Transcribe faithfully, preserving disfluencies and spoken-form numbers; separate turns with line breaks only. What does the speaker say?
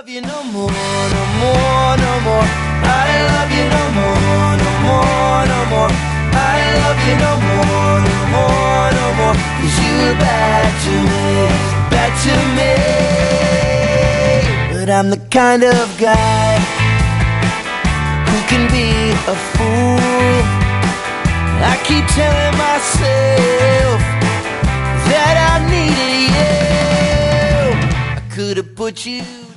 love you no more, no more, no more. I love you no more, no more, no more. I love you no more, no more, no more. 'Cause you were bad to me, bad to me. But I'm the kind of guy who can be a fool. I keep telling myself that I needed you. I could have put you